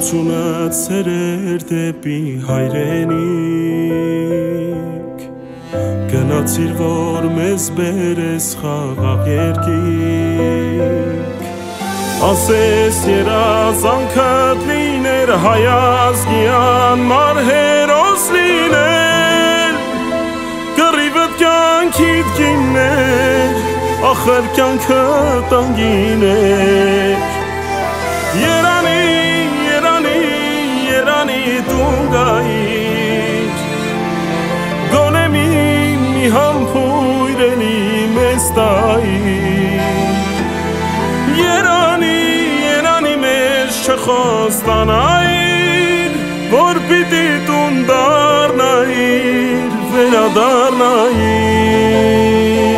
Ողջունը ցերեր դեպի հայրենիք Գնացիր որ մեզ բերես խաղաղ երկիք Ասես երազանքդ լիներ հայազգյան մարհերոս լիներ Կռիվդ կյանքիդ գիններ ախր կյանքդ անգին էր Երանի դու գայիր Գոնե մի համբույր էլի մեզ տայիր Երանի մեզ չխոստանայիր Որ պիտի տուն դառնայիր վերադառնայիր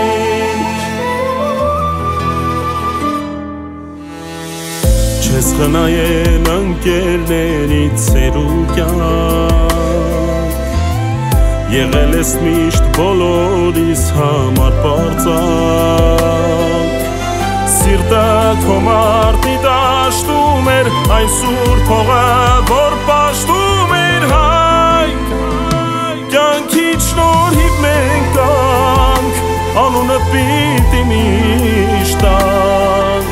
Չես խնայել ընկերներից սերուկյանք Եղել ես միշտ բոլորիս համար պարծանք Սիրտը քո մարտի դաշտում էր Այն սուրբ հողը, որ պաշտում էր հայք Կյանքիդ շնորհիվ մենք կանք Անունը պիտի միշտ տանք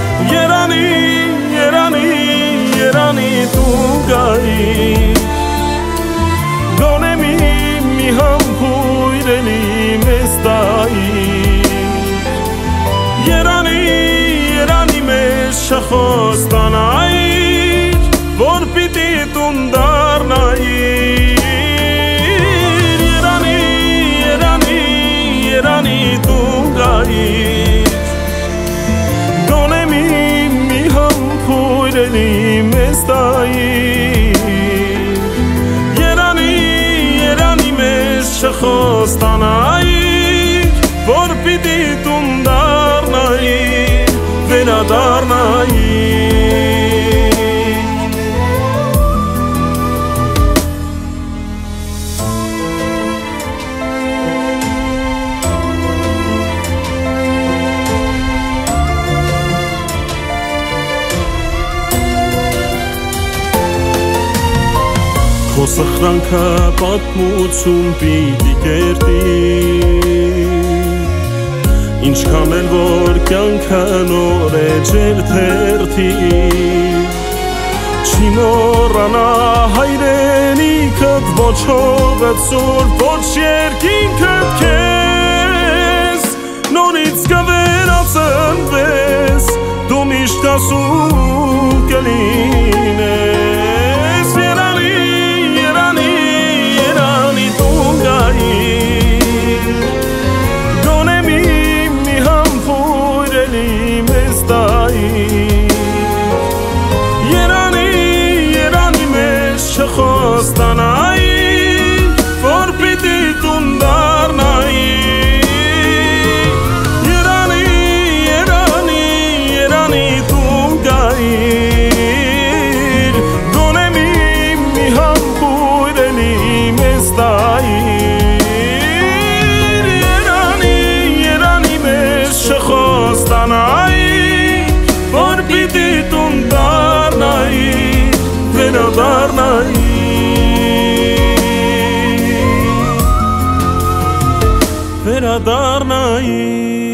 Երանի դու գայիր Գոնե մի համբույր էլի մեզ տայիր Երանի մեզ չխոստանայիր Որ պիտի տուն դառնայիր Երանի դու գայիր Գոնե մի համբույր էլի մեզ տայիր Երանի մեզ չխոստանայիր Որ պիտի տուն դառնայիր վերադառնայիր Քո սխրանքը պատմություն պիտի կերտի Ինչքան էլ որ կյանքը նոր է ջեր թերթի Չի մոռանա հայրենիքդ ոչ հողդ սուրբ ոչ երկինքդ քեզ Նորից կվերածնվես դու միշտ ասու կլինես Երանի դու գայիր Գոնե մի համբույր էլի մեզ տայիր Երանի մեզ չխոստանայիր Որ պիտի տուն դառնայիր Երանի դու գայիր Գոնե մի համբույր էլի մեզ տայիր Երանի մեզ չխոստանայիր Որ պիտի տուն դառնայիր վերադառնայիր